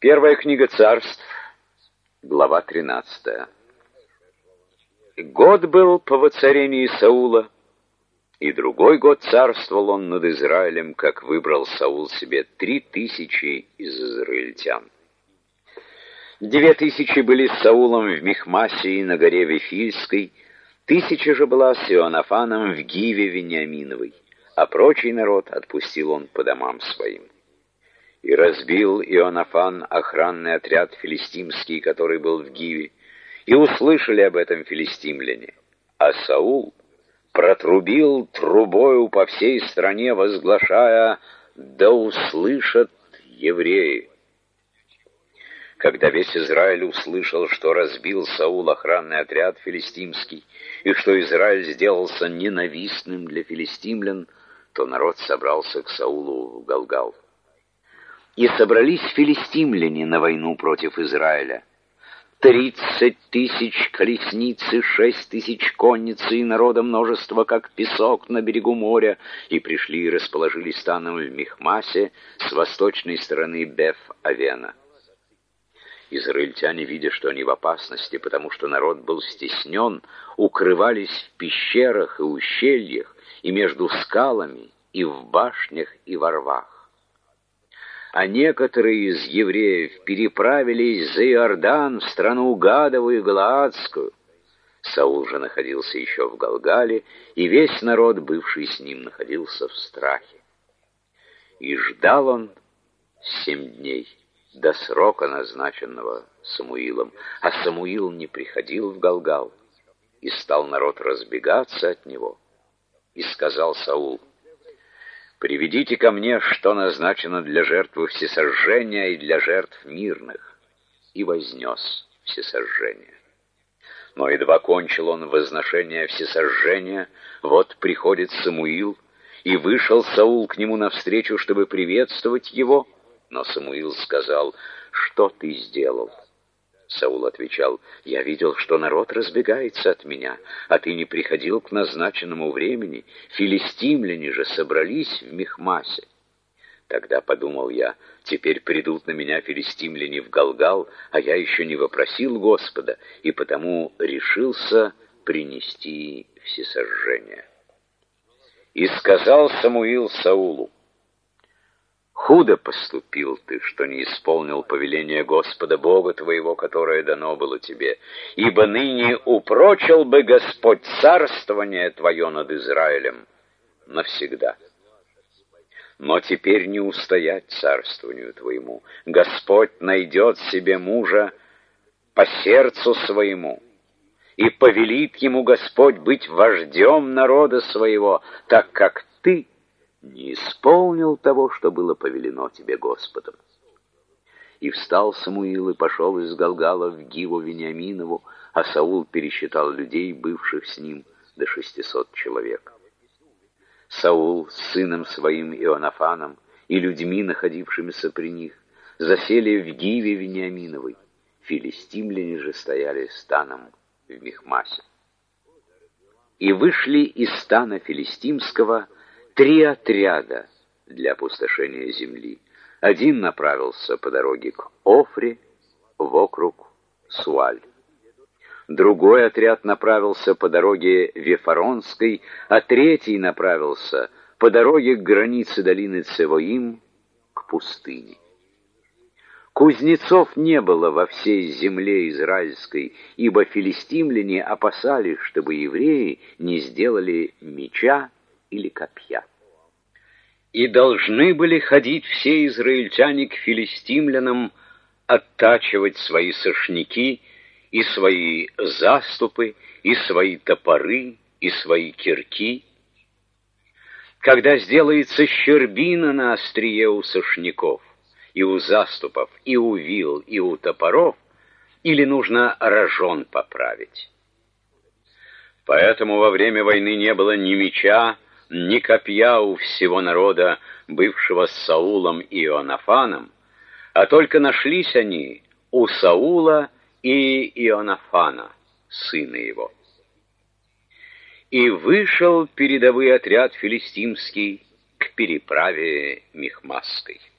Первая книга Царств, глава 13. Год был по воцарении Саула, и другой год царствовал он над Израилем, как выбрал Саул себе 3000 из израильтян. 9000 были с Саулом в Михмасе и на горе Вифильской, 1000 же была с Иоаннафаном в Гиве Вениаминовой, а прочий народ отпустил он по домам своим. И разбил Иоаннафан охранный отряд филистимский, который был в Гиве, и услышали об этом филистимляне. А Саул протрубил трубою по всей стране, возглашая: «Да услышат евреи». Когда весь Израиль услышал, что разбил Саул охранный отряд филистимский, и что Израиль сделался ненавистным для филистимлян, то народ собрался к Саулу в Галгал. И собрались филистимляне на войну против Израиля. 30 000 колесниц и 6 000 конницы, и народа множество, как песок на берегу моря, и пришли и расположились станом в Михмасе с восточной стороны Беф-Авена. Израильтяне, видя, что они в опасности, потому что народ был стеснен, укрывались в пещерах и ущельях, и между скалами, и в башнях, и во рвах. А некоторые из евреев переправились за Иордан в страну Гадову и Галаадскую. Саул же находился еще в Галгале, и весь народ, бывший с ним, находился в страхе. И ждал он 7 дней до срока, назначенного Самуилом, а Самуил не приходил в Галгал, и стал народ разбегаться от него. И сказал Саул: «Приведите ко мне, что назначено для жертвы всесожжения и для жертв мирных». И вознес всесожжение. Но едва кончил он возношение всесожжения, вот приходит Самуил, и вышел Саул к нему навстречу, чтобы приветствовать его. Но Самуил сказал: «Что ты сделал?» Саул отвечал: «Я видел, что народ разбегается от меня, а ты не приходил к назначенному времени. Филистимляне же собрались в Михмасе». Тогда подумал я: теперь придут на меня филистимляне в Галгал, а я еще не вопросил Господа, и потому решился принести всесожжение. И сказал Самуил Саулу: «Худо поступил ты, что не исполнил повеление Господа Бога твоего, которое дано было тебе, ибо ныне упрочил бы Господь царствование твое над Израилем навсегда. Но теперь не устоять царствованию твоему. Господь найдет себе мужа по сердцу своему, и повелит ему Господь быть вождем народа своего, так как ты не исполнил того, что было повелено тебе Господом». И встал Самуил и пошел из Галгала в Гиву Вениаминову, а Саул пересчитал людей, бывших с ним, до 600 человек. Саул с сыном своим Иоаннафаном и людьми, находившимися при них, засели в Гиве Вениаминовой. Филистимляне же стояли станом в Михмасе. И вышли из стана филистимского 3 отряда для опустошения земли. Один направился по дороге к Офре в округ Суаль. Другой отряд направился по дороге Вефаронской, а третий направился по дороге к границе долины Цевоим, к пустыне. Кузнецов не было во всей земле израильской, ибо филистимляне опасались, чтобы евреи не сделали меча или копья. И должны были ходить все израильтяне к филистимлянам, оттачивать свои сошники, и свои заступы, и свои топоры, и свои кирки. Когда сделается щербина на острие у сошников, и у заступов, и у вил, и у топоров, или нужно рожон поправить. Поэтому во время войны не было ни меча, ни копья у всего народа, бывшего с Саулом и Иоаннафаном, а только нашлись они у Саула и Иоаннафана, сына его. И вышел передовой отряд филистимский к переправе Михмасской.